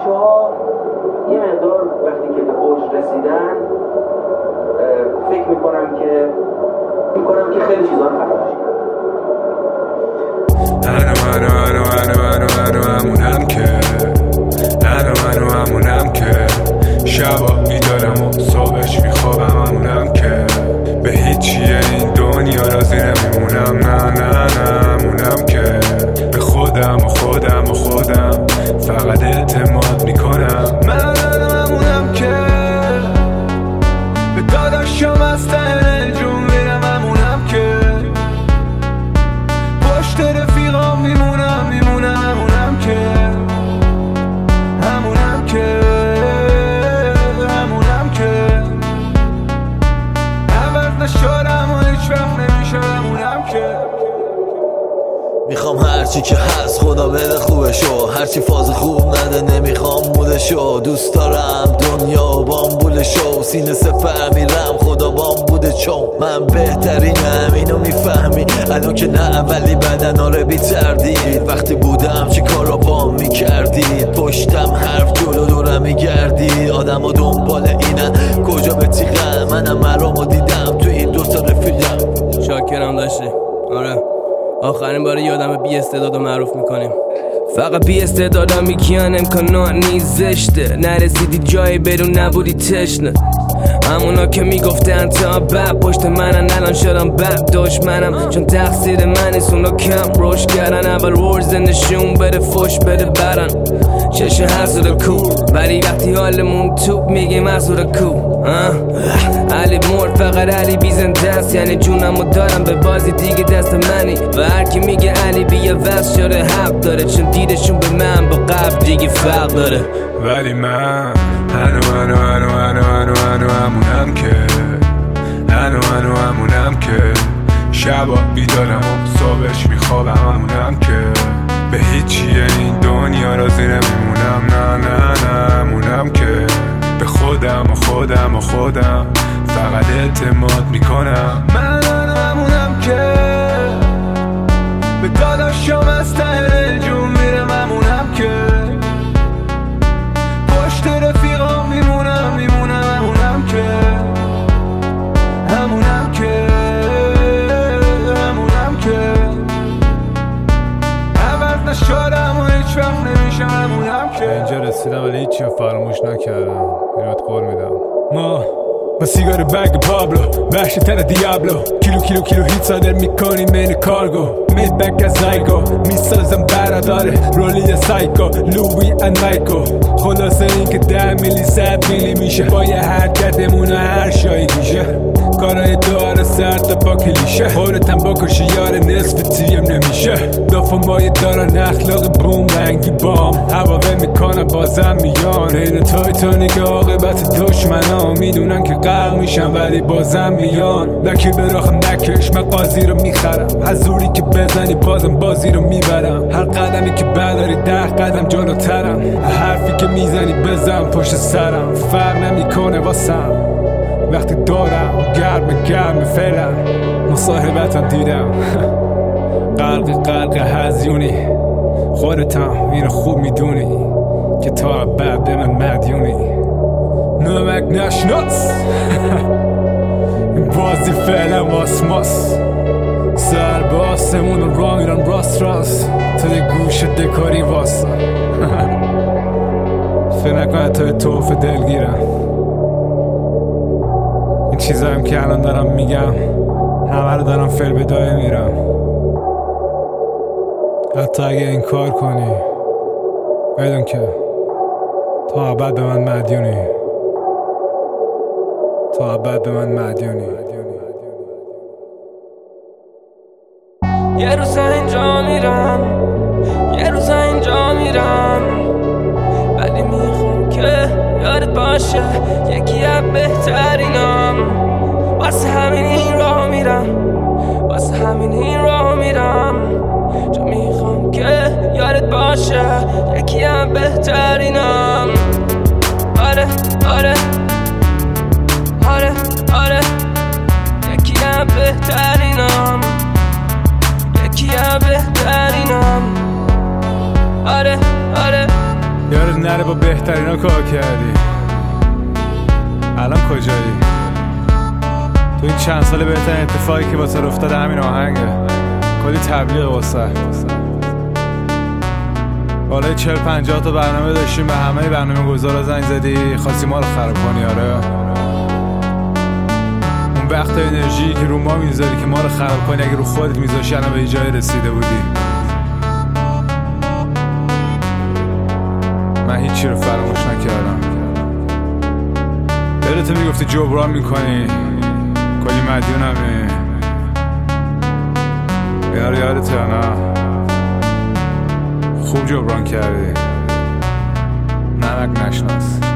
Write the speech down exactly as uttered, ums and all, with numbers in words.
بچه ها یه مقدار وقتی که به اوج رسیدن فکر میکنم که میکنم که خیلی چیزا رو فراموش کردن. منو منو منو منو منو همونم که منو منو همونم که شبا بیدارم و صبحش میخوابم همونم که به هیچیه این دنیا راضی نمیمونم. نه نه نه همونم که به خودم و خودم و خودم فقط اعتماد میکنم. من همونم که به داداشم از ته جون میرم. همونم که پشت رفیقام میمونم میمونم. همونم که همونم که همونم که عوض نشدم و هیچ وقت نمیشه. همونم که میخوام هرچی که هست خدا بده خوبشو، هرچی فاز خوب نده نمیخوام مودشو. دوست دارم دنیا بامبولشو، سینه سفر میرم خدا بام بوده چون من بهترینم. اینو میفهمی الان که نه ولی بدن آره بی تردید. وقتی بودم چی کارا بام میکردید، پشتم حرف جلو دورم میگردید. آدم و دنبال اینن کجا به تیغم، منم مرامو دیدم تو این دوتا رفیقم. شاکرم داشتی آره آخرین بار یادم بی استعدادو معروف میکنیم. فقط بی استعدادم میکیان امکانات نیست زشته، نرسیدی جایی بدون نبودی تشنه. همونا که میگفتن تا بعد پشت منن الان شدم بعد دشمنم، چون تقصیر من نیست اونا کم روش کردن. اول ورز نشون بده فش بده برن چشه حسود کو، ولی وقتی حالمون توپ میگیم حسود کو. علی مرد فقط علی بی زنده است، یعنی جونمو دارم به بازی دیگه دست منی. و هر کی میگه علی بی وز شده حق داره، چون دیدشون به من با قبل دیگه فرق داره. ولی من هنو هنو هنو هنو هنو هنو همونم که هنو هنو همونم که شبا بیدارم و صبحش میخوابم. همونم که به هیچیه این دنیا راضی نمیمونم. نه نه نه همونم که به خودم و خودم و خودم فقط اعتماد میکنم. من همونم که به داداشم از ته جون میرم. همونم که پشت رفیقام میمونم میمونم. همونم که همونم که همونم که عوض نشدم و هیچ وقت نمیشم. همونم که اینجا رسیدم ولی هیچی رو فراموش نکردم. اینوات قول میدم ما با سیگار بگ پابلو وحشی تر دیابلو، کیلو کیلو کیلو هیت صادر میکنیم این کارگو. مید بک از زایگو میسازم براداره رولی سایکو لوی انایکو. خلاصه این که ده میلی صد میلی میشه با یه حرکتمون هر شایی گیشه. کارای داره سر تا با کلیشه، خودتم بکشی یار نصف تیم نمیشه. دافم بای دارن اخلاق بوم رنگی بام، هواوه میکنم بازم میان. این تایتانیک عاقبت دشمنا میدونن که غرق میشن ولی بازم میان. لکی براخم نکش من قاضی رو میخرم، حضوری که بزنی بازم بازی رو میبرم. هر قدمی که برداری ده قدم جلوترم، حرفی که میزنی بزن پشت سرم. فرق نمیکنه واسم وقتی دارم گرم گرم فعلا. مصاحبتم دیدم قلق قلق هزیونی، خودتم اینو خوب میدونی که تا بعد به من مدیونی. نمک نشناس این بازی فعلا واسماس. سر به آسمون را میرن راست راست تا یه گوش دکاری واسا. فکر نکنه تا توف دلگیرم. این چیزا هم که الان دارم میگم همه رو دارم فعل به دایه میرم. حتی اگه این کار کنی بدون که تا ابد به من مدیونی. تا ابد به من مدیونی. یه روز اینجا میرم یه روز اینجا میرم، ولی میخوام که یادت باشه یکی از بهترینم. واسه همین این راه میرم واسه همین این راه میرم، چون میخوام که یادت باشه یکی از بهترینم. آره آره آره آره یکی از بهترینم، یکی از بهترینم. آره آره یادت نره با بهترینا کار کردی، الان کجایی؟ تو این چند سال بهترین اتفاقی که واسه افتاده همین آهنگه، کلی تبلیغ واسه. بالای چهل پنجاه تا برنامه داشتیم، به همه برنامه گذارا زنگ زدی خواستی ما رو خراب کنی. آره اون وقت انرژی که رو ما میذاری که ما رو خراب کنی، اگه رو خودت میذاشی الان به جای رسیده بودی. من هیچی رو فراموش نکردم. دلتو میگفتی جبران میکنی، کلی مدیونمی. اینا رو یادت یا نه؟ خوب جبران کردی، نمک نشناس.